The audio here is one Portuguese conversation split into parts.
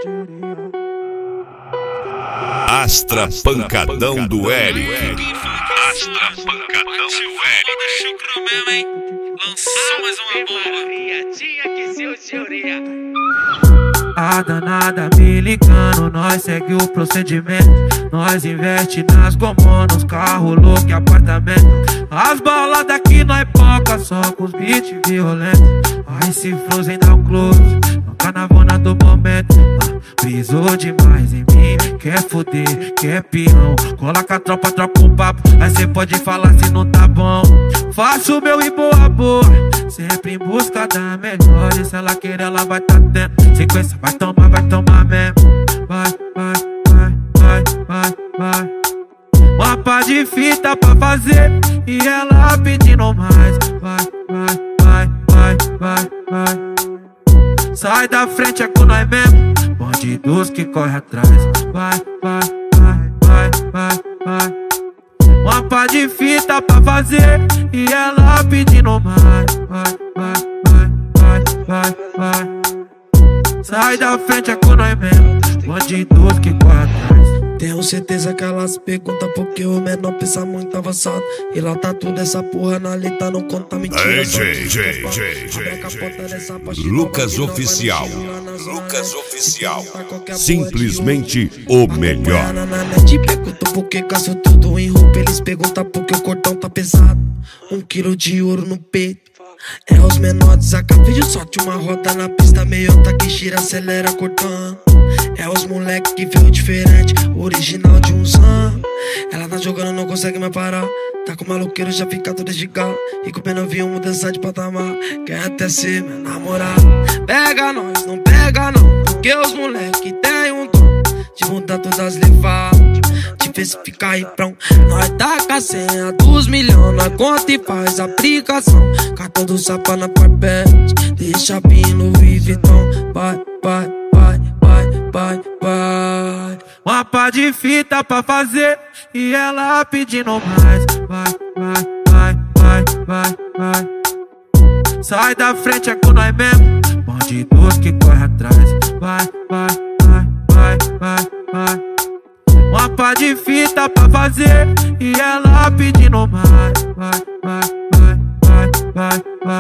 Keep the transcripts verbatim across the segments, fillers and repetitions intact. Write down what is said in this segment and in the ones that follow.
Astra Pancadão do Eric. Astra Pancadão do Eric. Chucro mesmo, hein? Lançou mais uma bomba. Tinha que ser o teoria. A danada me ligando, nós segue o procedimento. Nós investe nas gomô, nos carros louco e apartamento. As baladas aqui nós poca, só com os beats violentos. Aí se Frozen dá um close, no carnavona do momento. ah, Brisou demais em mim, quer foder, quer peão. Coloca a tropa, troca um papo, aí cê pode falar se não tá bom. Faço o meu e boa boa, sempre em busca da melhor. E se ela querer, ela vai tá tendo. Sequência, vai tomar, vai tomar mesmo. Vai, vai, vai, vai, vai, vai. Uma pá de fita pra fazer e ela pedindo mais. Vai, vai, vai, vai, vai, vai. Sai da frente, é com nós mesmo. Bandidos que corre atrás. Vai, vai, vai, vai, vai, vai. Uma pá de fita pra fazer e ela pedindo mais. Vai, vai, vai, vai, vai, vai. Sai da frente, é com nós mesmo. Bandidos que corre atrás. Tenho certeza que elas perguntam porque o menor pensa muito avançado. E lá tá tudo essa porra na letra, não conta mentira. J, J, J, J. Lucas Oficial. Lucas Oficial. Simplesmente o melhor. Te perguntam por que gasto tudo em roupa. Eles perguntam por que o cordão tá pesado. Um quilo de ouro no peito. É os menores, acabei de sorte uma roda na pista. Meiota que gira, acelera cortando. É os moleque que veio diferente, original de um zan. Ela tá jogando, não consegue mais parar. Tá com maloqueiro, já fica tudo de galo. E com pena vinha mudança de patamar. Quer até ser meu namorado. Pega nós, não pega não, porque os moleque tem um dom de mudar todas as levadas, de ver se fica aí prão. Nós taca a senha dos milhões, nós conta e faz aplicação. Cartão do sapa na parpete, deixa vir no Viviton. Vai, vai, vai, vai, vai, vai. Uma pá de fita pra fazer e ela pedindo mais. Vai, vai, vai, vai, vai, vai. Sai da frente, é com nós mesmo. Bandidos que corre atrás. Vai, vai, vai, vai, vai, vai. Uma pá de fita pra fazer e ela pedindo mais. Vai, vai, vai, vai, vai,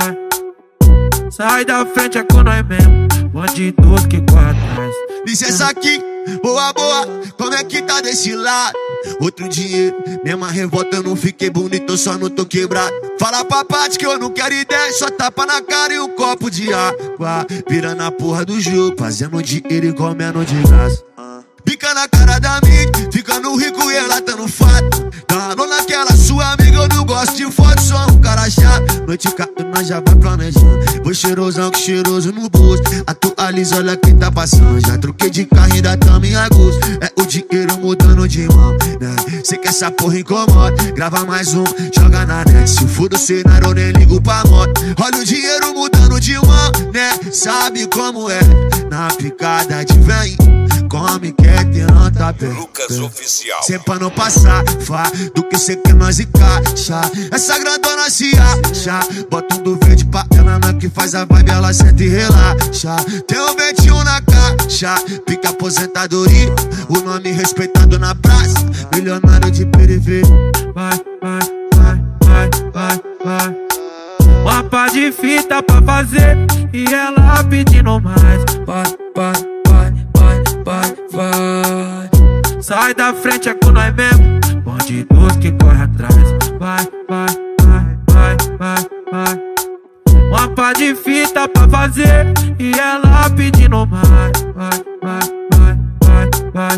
vai. Sai da frente, é com nós mesmo. Bandidos que corre atrás. Licença aqui, boa, boa, como é que tá desse lado? Outro dinheiro, mesma revolta, eu não fiquei bonito, eu só não tô quebrado. Fala pra parte que eu não quero ideia, só tapa na cara e um copo de água. Virando a porra do jogo, fazendo dinheiro e comendo de graça. Pica na cara da mídia, ficando rico e ela tá no fato. Dando naquela sua amiga, eu não gosto de foto, sou um cara chato. Noite cato, nós já vai planejando. Vou cheirosão que cheiroso no bolso. Atualiza, olha quem tá passando. Já troquei de carro, ainda tamo em agosto. É o dinheiro mudando de mão, né? Cê que essa porra incomoda, grava mais um, joga na net. Se for do cenário, eu nem ligo pra moto. Olha o dinheiro mudando de mão, né? Sabe como é, na picada de vem. Come, quer ter anta pé. Lucas Oficial. Cê pra não passar, fá, do que cê quer nós encaixa. Essa grandona se acha, bota um do verde pra ela, na que faz a vibe, ela sente e relaxa. Tem um vinte e um na caixa, pica aposentadoria, o nome respeitado na praça, milionário de periferia. Vai, vai, vai, vai, vai, vai. Uma pá de fita pra fazer e ela pedindo mais. Vai, vai, vai, vai, vai, vai. Sai da frente, é com nós mesmo. Bandidos que corre atrás. Vai, vai, vai, vai, vai, vai. Uma pá de fita pra fazer e ela pedindo mais. Vai, vai, vai, vai, vai,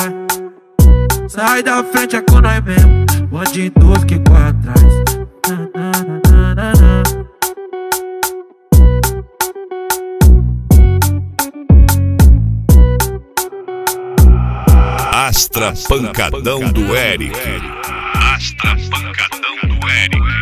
vai. Sai da frente, é com nós mesmo. Bandidos que corre atrás. Na, na, na, na, na. Astra Pancadão do Eric. Astra Pancadão do Eric.